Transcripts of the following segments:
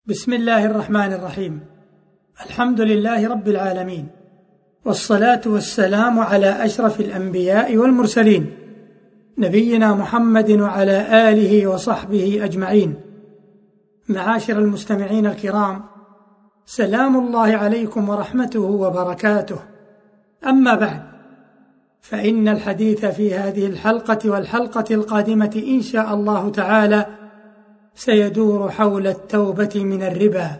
بسم الله الرحمن الرحيم. الحمد لله رب العالمين، والصلاة والسلام على أشرف الأنبياء والمرسلين، نبينا محمد وعلى آله وصحبه أجمعين. معاشر المستمعين الكرام، سلام الله عليكم ورحمته وبركاته. أما بعد، فإن الحديث في هذه الحلقة والحلقة القادمة إن شاء الله تعالى سيدور حول التوبة من الربا.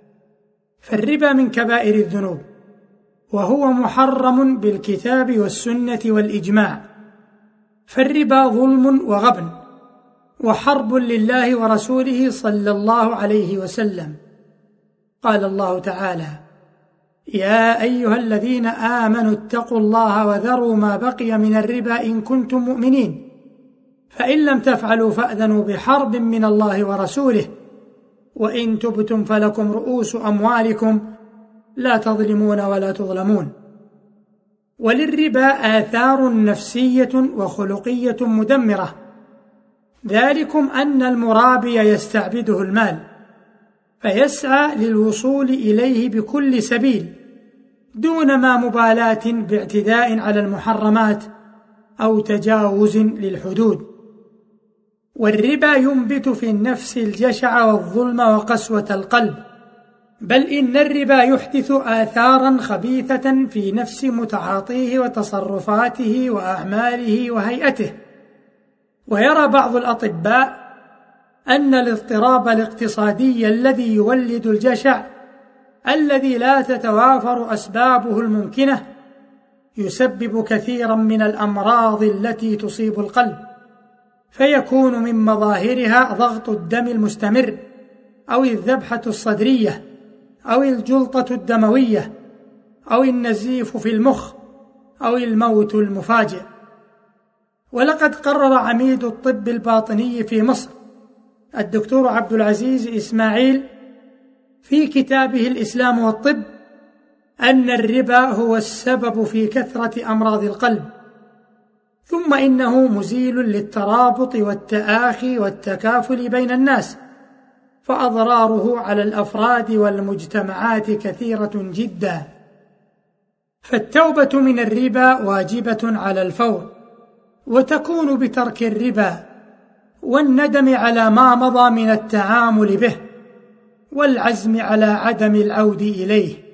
فالربا من كبائر الذنوب، وهو محرم بالكتاب والسنة والإجماع. فالربا ظلم وغبن وحرب لله ورسوله صلى الله عليه وسلم. قال الله تعالى: يا أيها الذين آمنوا اتقوا الله وذروا ما بقي من الربا إن كنتم مؤمنين، فإن لم تفعلوا فأذنوا بحرب من الله ورسوله، وإن تبتم فلكم رؤوس أموالكم لا تظلمون ولا تظلمون. وللربا آثار نفسية وخلقية مدمرة، ذلكم أن المرابي يستعبده المال، فيسعى للوصول إليه بكل سبيل دون ما مبالاة باعتداء على المحرمات أو تجاوز للحدود. والربا ينبت في النفس الجشع والظلم وقسوة القلب، بل إن الربا يحدث آثارا خبيثة في نفس متعاطيه وتصرفاته وأعماله وهيئته. ويرى بعض الأطباء أن الاضطراب الاقتصادي الذي يولد الجشع الذي لا تتوافر أسبابه الممكنة يسبب كثيرا من الأمراض التي تصيب القلب، فيكون من مظاهرها ضغط الدم المستمر، أو الذبحة الصدرية، أو الجلطة الدموية، أو النزيف في المخ، أو الموت المفاجئ. ولقد قرر عميد الطب الباطني في مصر الدكتور عبد العزيز إسماعيل في كتابه الإسلام والطب أن الربا هو السبب في كثرة أمراض القلب، ثم إنه مزيل للترابط والتآخي والتكافل بين الناس، فأضراره على الأفراد والمجتمعات كثيرة جدا. فالتوبة من الربا واجبة على الفور، وتكون بترك الربا والندم على ما مضى من التعامل به والعزم على عدم العود إليه.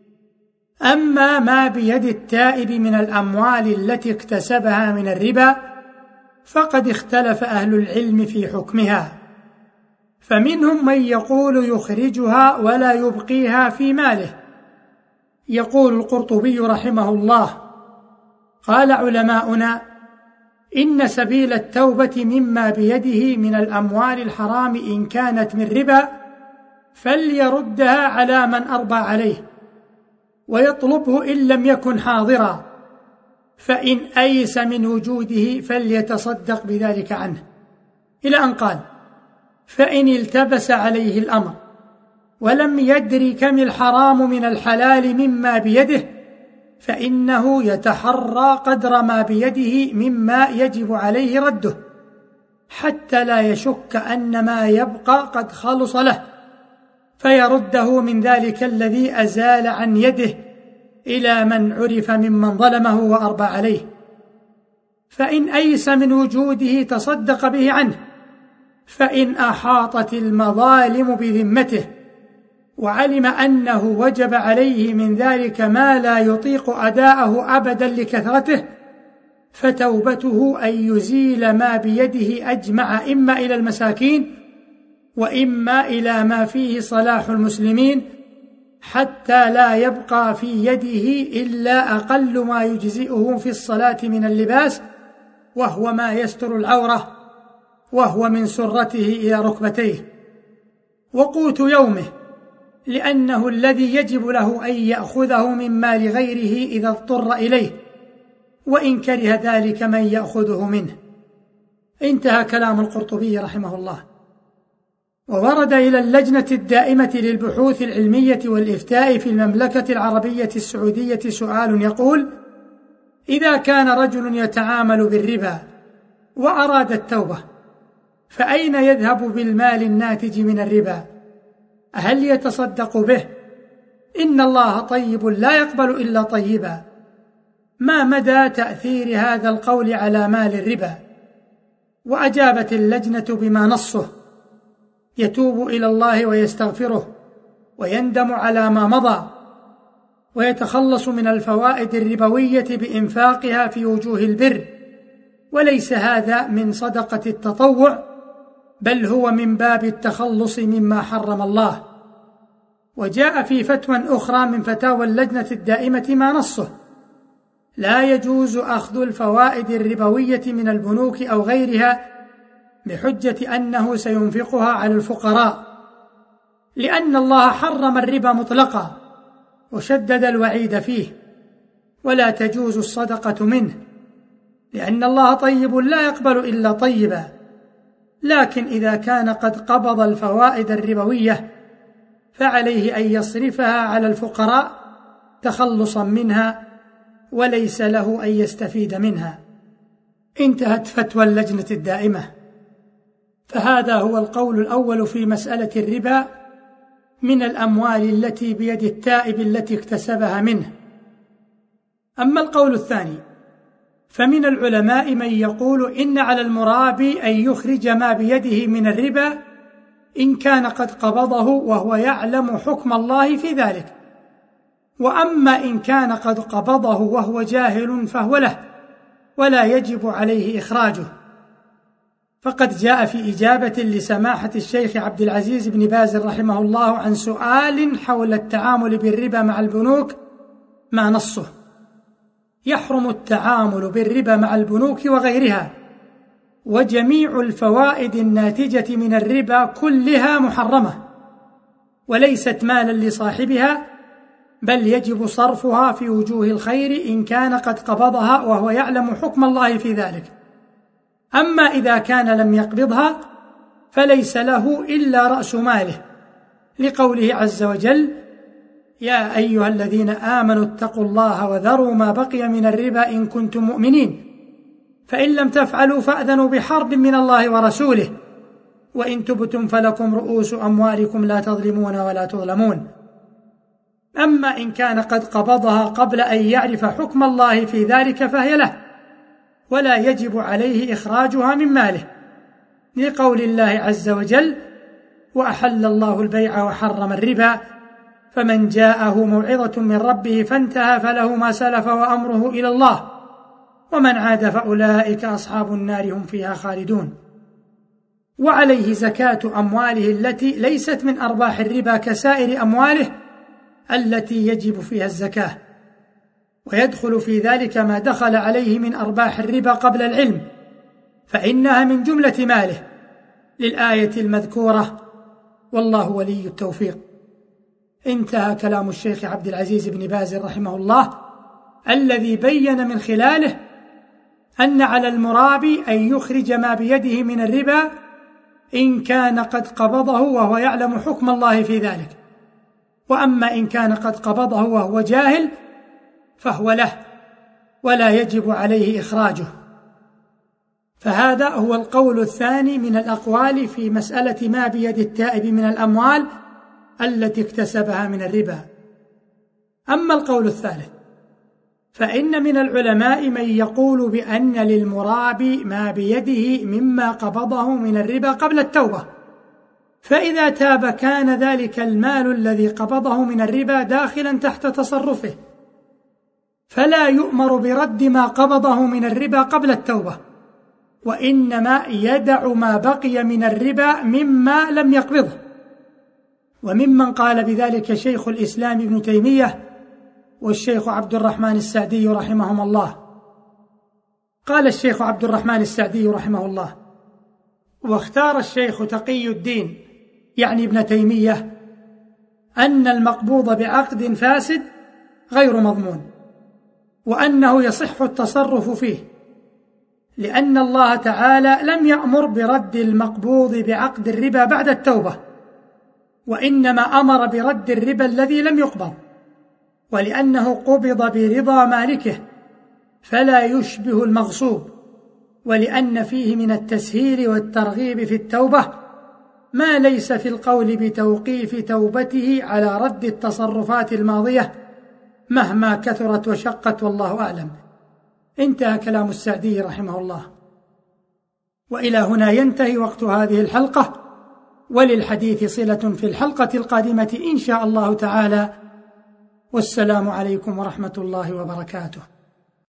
أما ما بيد التائب من الأموال التي اكتسبها من الربا فقد اختلف أهل العلم في حكمها، فمنهم من يقول يخرجها ولا يبقيها في ماله. يقول القرطبي رحمه الله: قال علماؤنا: إن سبيل التوبة مما بيده من الأموال الحرام إن كانت من ربا فليردها على من أربى عليه، ويطلبه إن لم يكن حاضرا، فإن أيس من وجوده فليتصدق بذلك عنه، إلى أن قال: فإن التبس عليه الأمر ولم يدر كم الحرام من الحلال مما بيده فإنه يتحرى قدر ما بيده مما يجب عليه رده، حتى لا يشك أن ما يبقى قد خلص له، فيرده من ذلك الذي أزال عن يده إلى من عرف ممن ظلمه وأربى عليه. فإن أيس من وجوده تصدق به عنه، فإن أحاطت المظالم بذمته وعلم أنه وجب عليه من ذلك ما لا يطيق أداءه أبدا لكثرته، فتوبته أن يزيل ما بيده أجمع إما إلى المساكين وإما إلى ما فيه صلاح المسلمين، حتى لا يبقى في يده إلا أقل ما يجزئه في الصلاة من اللباس، وهو ما يستر العورة، وهو من سرته إلى ركبتيه، وقوت يومه، لأنه الذي يجب له أن يأخذه من مال غيره إذا اضطر إليه، وإن كره ذلك من يأخذه منه. انتهى كلام القرطبي رحمه الله. وورد إلى اللجنة الدائمة للبحوث العلمية والإفتاء في المملكة العربية السعودية سؤال يقول: إذا كان رجل يتعامل بالربا وأراد التوبة، فأين يذهب بالمال الناتج من الربا؟ هل يتصدق به؟ إن الله طيب لا يقبل إلا طيبا. ما مدى تأثير هذا القول على مال الربا؟ وأجابت اللجنة بما نصه: يتوب إلى الله ويستغفره ويندم على ما مضى، ويتخلص من الفوائد الربوية بإنفاقها في وجوه البر، وليس هذا من صدقة التطوع، بل هو من باب التخلص مما حرم الله. وجاء في فتوى أخرى من فتاوى اللجنة الدائمة ما نصه: لا يجوز أخذ الفوائد الربوية من البنوك أو غيرها بحجة أنه سينفقها على الفقراء، لأن الله حرم الربا مطلقا وشدد الوعيد فيه، ولا تجوز الصدقة منه، لأن الله طيب لا يقبل إلا طيبا. لكن إذا كان قد قبض الفوائد الربوية فعليه أن يصرفها على الفقراء تخلصا منها، وليس له أن يستفيد منها. انتهت فتوى اللجنة الدائمة. فهذا هو القول الأول في مسألة الربا من الأموال التي بيد التائب التي اكتسبها منه. أما القول الثاني فمن العلماء من يقول إن على المرابي أن يخرج ما بيده من الربا إن كان قد قبضه وهو يعلم حكم الله في ذلك، وأما إن كان قد قبضه وهو جاهل فهو له ولا يجب عليه إخراجه. فقد جاء في إجابة لسماحة الشيخ عبد العزيز بن باز رحمه الله عن سؤال حول التعامل بالربا مع البنوك ما نصه: يحرم التعامل بالربا مع البنوك وغيرها، وجميع الفوائد الناتجة من الربا كلها محرمة وليست مالا لصاحبها، بل يجب صرفها في وجوه الخير إن كان قد قبضها وهو يعلم حكم الله في ذلك. أما إذا كان لم يقبضها فليس له إلا رأس ماله، لقوله عز وجل: يا أيها الذين آمنوا اتقوا الله وذروا ما بقي من الربا إن كنتم مؤمنين، فإن لم تفعلوا فأذنوا بحرب من الله ورسوله، وإن تبتم فلكم رؤوس أموالكم لا تظلمون ولا تظلمون. أما إن كان قد قبضها قبل أن يعرف حكم الله في ذلك فهي له، ولا يجب عليه إخراجها من ماله، لقول الله عز وجل: وأحل الله البيع وحرم الربا، فمن جاءه موعظة من ربه فانتهى فله ما سلف وأمره إلى الله، ومن عاد فأولئك أصحاب النار هم فيها خالدون. وعليه زكاة أمواله التي ليست من أرباح الربا كسائر أمواله التي يجب فيها الزكاة، ويدخل في ذلك ما دخل عليه من أرباح الربا قبل العلم، فإنها من جملة ماله، للآية المذكورة: والله ولي التوفيق. انتهى كلام الشيخ عبد العزيز بن باز رحمه الله، الذي بين من خلاله أن على المرابي أن يخرج ما بيده من الربا إن كان قد قبضه وهو يعلم حكم الله في ذلك، وأما إن كان قد قبضه وهو جاهل فهو له ولا يجب عليه إخراجه. فهذا هو القول الثاني من الأقوال في مسألة ما بيد التائب من الأموال التي اكتسبها من الربا. أما القول الثالث فإن من العلماء من يقول بأن للمرابي ما بيده مما قبضه من الربا قبل التوبة، فإذا تاب كان ذلك المال الذي قبضه من الربا داخلا تحت تصرفه، فلا يؤمر برد ما قبضه من الربا قبل التوبة، وإنما يدع ما بقي من الربا مما لم يقبضه. وممن قال بذلك شيخ الإسلام ابن تيمية والشيخ عبد الرحمن السعدي رحمهم الله. قال الشيخ عبد الرحمن السعدي رحمه الله: واختار الشيخ تقي الدين يعني ابن تيمية أن المقبوض بعقد فاسد غير مضمون، وأنه يصح التصرف فيه، لأن الله تعالى لم يأمر برد المقبوض بعقد الربا بعد التوبة، وإنما أمر برد الربا الذي لم يقبض، ولأنه قبض برضا مالكه فلا يشبه المغصوب، ولأن فيه من التسهيل والترغيب في التوبة ما ليس في القول بتوقيف توبته على رد التصرفات الماضية مهما كثرت وشقت، والله أعلم. انتهى كلام السعدي رحمه الله. وإلى هنا ينتهي وقت هذه الحلقة، وللحديث صلة في الحلقة القادمة إن شاء الله تعالى. والسلام عليكم ورحمة الله وبركاته.